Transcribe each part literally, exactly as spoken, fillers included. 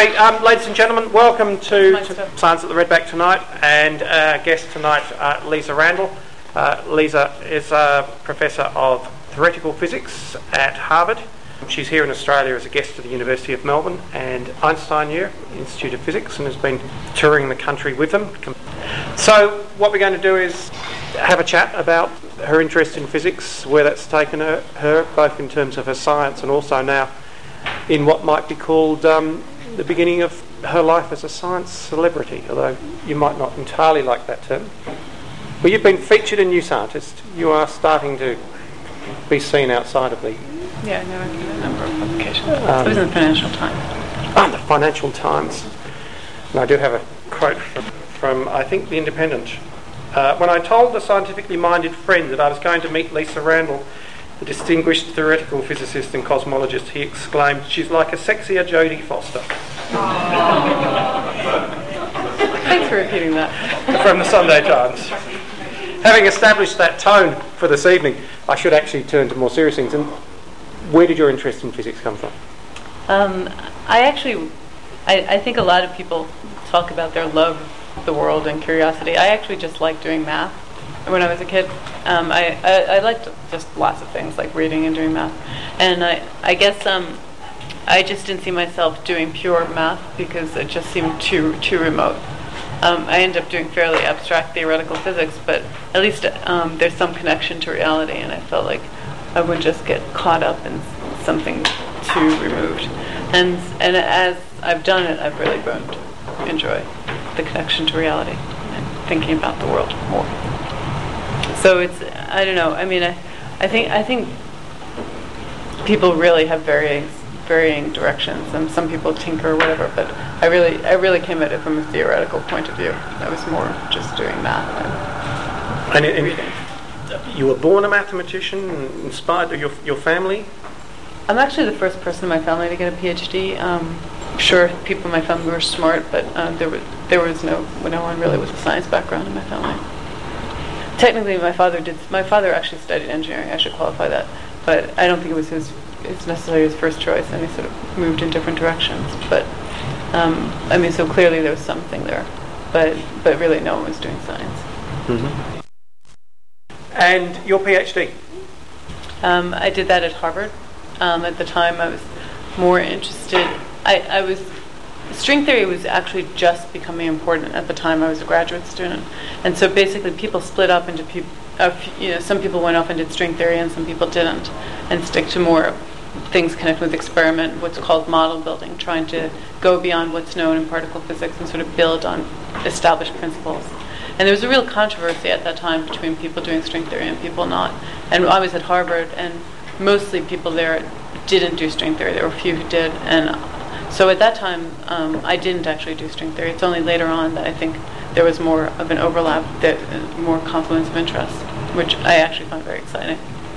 Okay, um, ladies and gentlemen, welcome to, to Science at the Redback tonight, and our uh, guest tonight, uh, Lisa Randall. Uh, Lisa is a professor of theoretical physics at Harvard. She's here in Australia as a guest at the University of Melbourne and Einstein Year Institute of Physics, and has been touring the country with them. So what we're going to do is have a chat about her interest in physics, where that's taken her, her both in terms of her science and also now in what might be called um, the beginning of her life as a science celebrity, although you might not entirely like that term. Well, you've been featured in New Scientist. You are starting to be seen outside of the... Yeah, no, I've done a number of publications. Um, it was in the Financial Times. Ah, the Financial Times. And I do have a quote from, from I think, The Independent. Uh, when I told a scientifically minded friend that I was going to meet Lisa Randall, the distinguished theoretical physicist and cosmologist, he exclaimed, "She's like a sexier Jodie Foster." Thanks for repeating that. From the Sunday Times. Having established that tone for this evening, I should actually turn to more serious things. And where did your interest in physics come from? Um, I actually, I, I think a lot of people talk about their love of the world and curiosity. I actually just liked doing math. When I was a kid, um, I, I, I liked just lots of things, like reading and doing math. And I, I guess um, I just didn't see myself doing pure math because it just seemed too too remote. Um, I ended up doing fairly abstract theoretical physics, but at least um, there's some connection to reality, and I felt like I would just get caught up in something too removed. And and as I've done it, I've really grown to enjoy the connection to reality and thinking about the world more. So it's, I don't know, I mean, I, I think I think people really have varying varying directions, and some people tinker or whatever, but I really I really came at it from a theoretical point of view. I was more just doing math and, and, and reading. You were born a mathematician, inspired your your family? I'm actually the first person in my family to get a PhD. Um, sure, people in my family were smart, but uh, there was there was no no one really with a science background in my family. Technically, my father did. My father actually studied engineering. I should qualify that, but I don't think it was his. It's necessarily his first choice, and he sort of moved in different directions. But um, I mean, so clearly there was something there, but but really no one was doing science. Mm-hmm. And your PhD? Um, I did that at Harvard. Um, at the time, I was more interested. I, I was. String theory was actually just becoming important at the time I was a graduate student, and so basically people split up into people. Uh, you know, some people went off and did string theory, and some people didn't, and stick to more things connected with experiment, what's called model building, trying to go beyond what's known in particle physics and sort of build on established principles. And there was a real controversy at that time between people doing string theory and people not. And I was at Harvard, and mostly people there didn't do string theory. There were a few who did, and so at that time, um, I didn't actually do string theory. It's only later on that I think there was more of an overlap, that uh, more confluence of interest, which I actually found very exciting.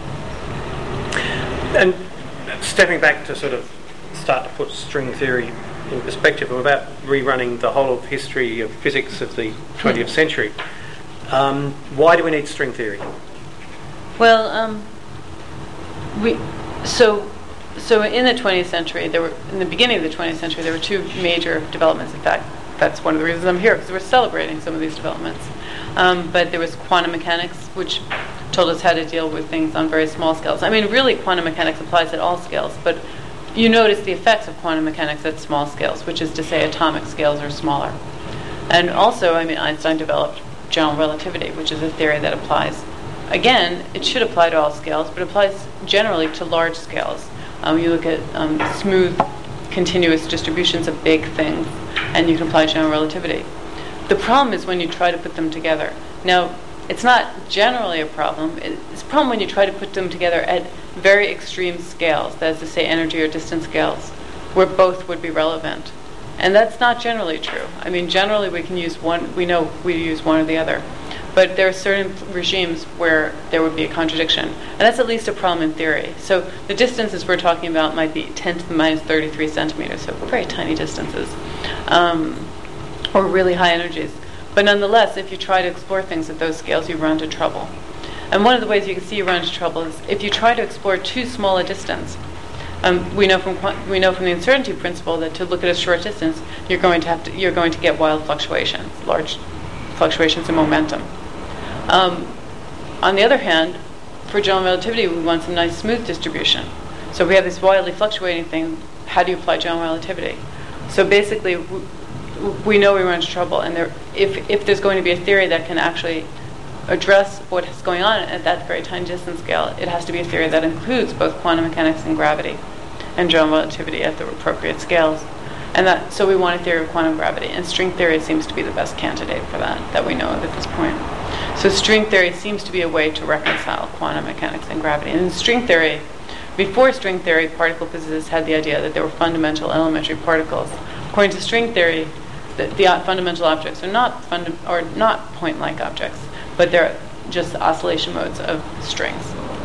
And stepping back to sort of start to put string theory in perspective, without rerunning the whole of history of physics of the twentieth century, um, why do we need string theory? Well, um, we so. So in the twentieth century, there were in the beginning of the twentieth century, there were two major developments. In fact, that's one of the reasons I'm here, because we're celebrating some of these developments. Um, but there was quantum mechanics, which told us how to deal with things on very small scales. I mean, really, quantum mechanics applies at all scales, but you notice the effects of quantum mechanics at small scales, which is to say atomic scales are smaller. And also, I mean, Einstein developed general relativity, which is a theory that applies. Again, it should apply to all scales, but applies generally to large scales. Um, you look at um, smooth, continuous distributions of big things, and you can apply general relativity. The problem is when you try to put them together. Now, it's not generally a problem. It's a problem when you try to put them together at very extreme scales, that is to say energy or distance scales, where both would be relevant. And that's not generally true. I mean, generally we can use one, we know we use one or the other. But there are certain regimes where there would be a contradiction. And that's at least a problem in theory. So the distances we're talking about might be ten to the minus thirty-three centimeters, so very tiny distances, um, or really high energies. But nonetheless, if you try to explore things at those scales, you run into trouble. And one of the ways you can see you run into trouble is if you try to explore too small a distance, Um, we know from qu- we know from the uncertainty principle that to look at a short distance, you're going to have to you're going to get wild fluctuations, large fluctuations in momentum. Um, on the other hand, for general relativity, we want some nice smooth distribution. So if we have this wildly fluctuating thing, how do you apply general relativity? So basically, we, we know we run into trouble, and there, if if there's going to be a theory that can actually address what's going on at that very tiny distance scale, it has to be a theory that includes both quantum mechanics and gravity and general relativity at the appropriate scales. And that, so we want a theory of quantum gravity, and string theory seems to be the best candidate for that, that we know of at this point. So string theory seems to be a way to reconcile quantum mechanics and gravity. And in string theory, before string theory, particle physicists had the idea that there were fundamental elementary particles. According to string theory, the, the fundamental objects are not funda- or not point-like objects, but they're just the oscillation modes of strings.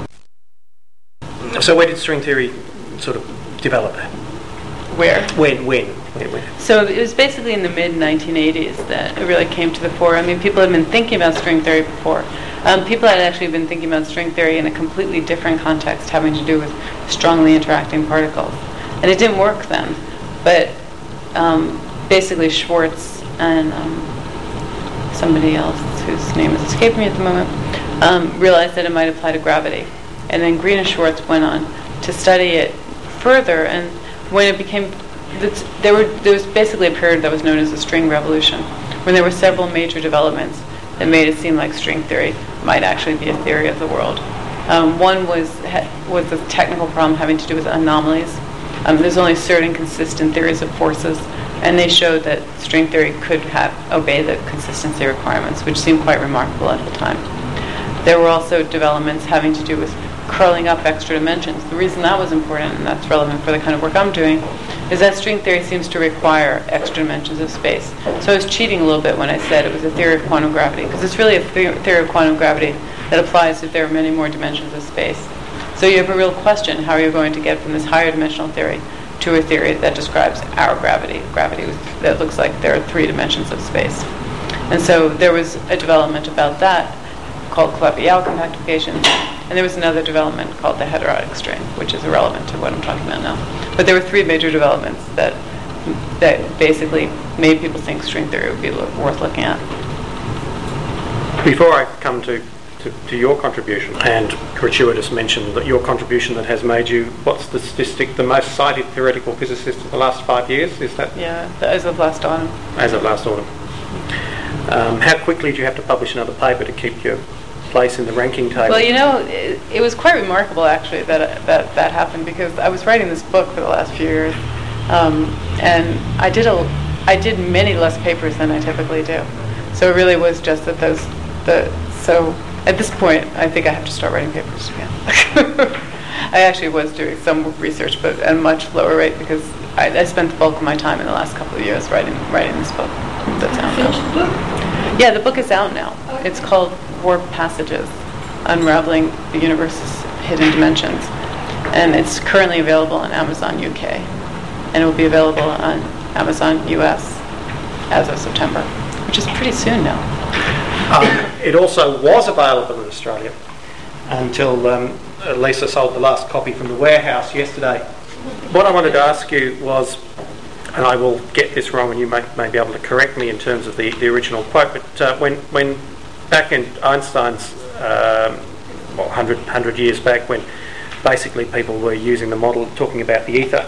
So where did string theory sort of develop? Where? When? When? when, when? So it was basically in the mid nineteen eighties that it really came to the fore. I mean, people had been thinking about string theory before. Um, people had actually been thinking about string theory in a completely different context, having to do with strongly interacting particles. And it didn't work then. But um, basically Schwartz and um, somebody else whose name is escaping me at the moment, um, realized that it might apply to gravity. And then Green and Schwartz went on to study it further, and when it became, there were there was basically a period that was known as the string revolution, when there were several major developments that made it seem like string theory might actually be a theory of the world. Um, one was ha- was the technical problem having to do with anomalies. Um, there's only certain consistent theories of forces, and they showed that string theory could have obey the consistency requirements, which seemed quite remarkable at the time. There were also developments having to do with curling up extra dimensions. The reason that was important, and that's relevant for the kind of work I'm doing, is that string theory seems to require extra dimensions of space. So I was cheating a little bit when I said it was a theory of quantum gravity, because it's really a the- theory of quantum gravity that applies if there are many more dimensions of space. So you have a real question, how are you going to get from this higher dimensional theory to a theory that describes our gravity, gravity with, that looks like there are three dimensions of space. And so there was a development about that called Calabi-Yau compactification, and there was another development called the heterotic string, which is irrelevant to what I'm talking about now. But there were three major developments that that basically made people think string theory would be lo- worth looking at. Before I come to, to, to your contribution, and gratuitous mention that your contribution that has made you, what's the statistic, the most cited theoretical physicist in the last five years, is that? Yeah, as of last autumn. As of last autumn. Um, how quickly do you have to publish another paper to keep your place in the ranking table? Well, you know, it, it was quite remarkable actually that that that happened, because I was writing this book for the last few years, um, and I did a I did many less papers than I typically do. So it really was just that those the so at this point I think I have to start writing papers again. I actually was doing some research, but at a much lower rate, because I, I spent the bulk of my time in the last couple of years writing writing this book. That's out now. Yeah, the book is out now. It's called Warp Passages, Unraveling the Universe's Hidden Dimensions. And it's currently available on Amazon U K. And it will be available on Amazon U S as of September, which is pretty soon now. Um, it also was available in Australia until um, Lisa sold the last copy from the warehouse yesterday. What I wanted to ask you was, and I will get this wrong and you may, may be able to correct me in terms of the, the original quote, but uh, when, when back in Einstein's, um, well, one hundred, one hundred years back, when basically people were using the model, talking about the ether,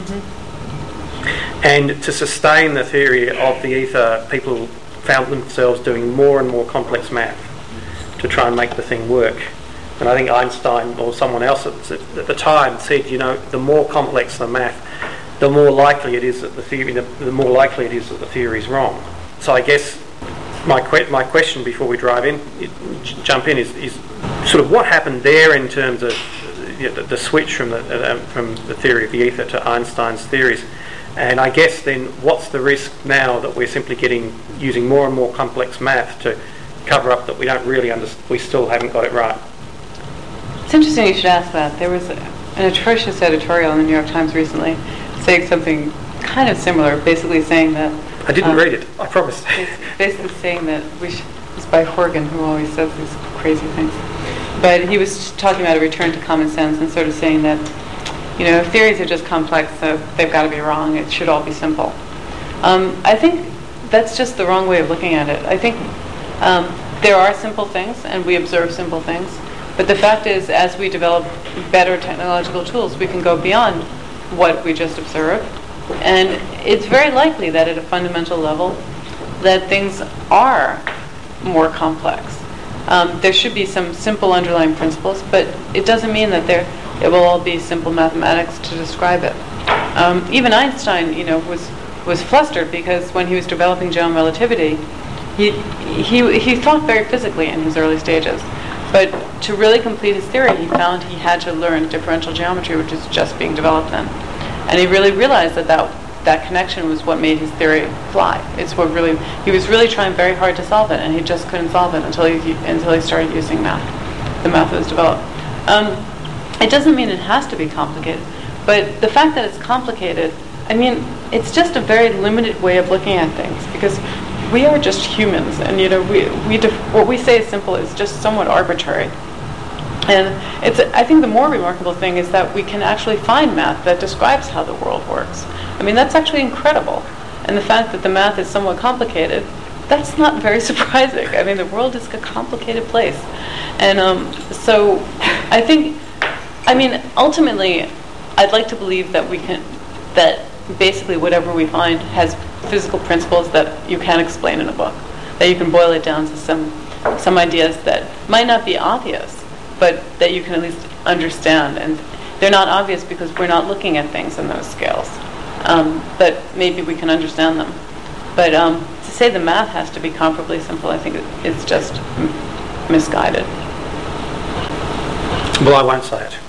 mm-hmm. and to sustain the theory of the ether, people found themselves doing more and more complex math to try and make the thing work. And I think Einstein or someone else at, at the time said, you know, the more complex the math, the more likely it is that the theory, the, the more likely it is that the theory is wrong. So I guess my que- my question before we drive in, it, j- jump in, is, is sort of what happened there in terms of you know, the, the switch from the uh, from the theory of the ether to Einstein's theories, and I guess then what's the risk now that we're simply getting using more and more complex math to cover up that we don't really understand, we still haven't got it right. It's interesting you should ask that. There was a, an atrocious editorial in the New York Times recently saying something kind of similar, basically saying that... I didn't um, read it, I promise. Basically saying that we should... It's by Horgan, who always says these crazy things. But he was talking about a return to common sense and sort of saying that You know, if theories are just complex, so they've got to be wrong. It should all be simple. Um, I think that's just the wrong way of looking at it. I think um, there are simple things, and we observe simple things. But the fact is, as we develop better technological tools, we can go beyond what we just observe. And it's very likely that at a fundamental level, that things are more complex. Um, there should be some simple underlying principles, but it doesn't mean that there it will all be simple mathematics to describe it. Um, even Einstein, you know, was was flustered because when he was developing general relativity, he he he thought very physically in his early stages. But to really complete his theory, he found he had to learn differential geometry, which is just being developed then. And he really realized that that, that connection was what made his theory fly. It's what really, he was really trying very hard to solve it, and he just couldn't solve it until he, until he started using math, the math that was developed. Um, it doesn't mean it has to be complicated, but the fact that it's complicated, I mean, it's just a very limited way of looking at things, because we are just humans, and you know, we, we def- what we say is simple is just somewhat arbitrary. And it's, I think the more remarkable thing is that we can actually find math that describes how the world works. I mean, that's actually incredible. And the fact that the math is somewhat complicated, that's not very surprising. I mean, the world is a complicated place. And um, so I think, I mean, ultimately, I'd like to believe that we can, that basically whatever we find has physical principles that you can explain in a book, that you can boil it down to some some ideas that might not be obvious, but that you can at least understand. And they're not obvious because we're not looking at things in those scales. Um, but maybe we can understand them. But um, to say the math has to be comparably simple, I think it's just m- misguided. Well, I won't say it.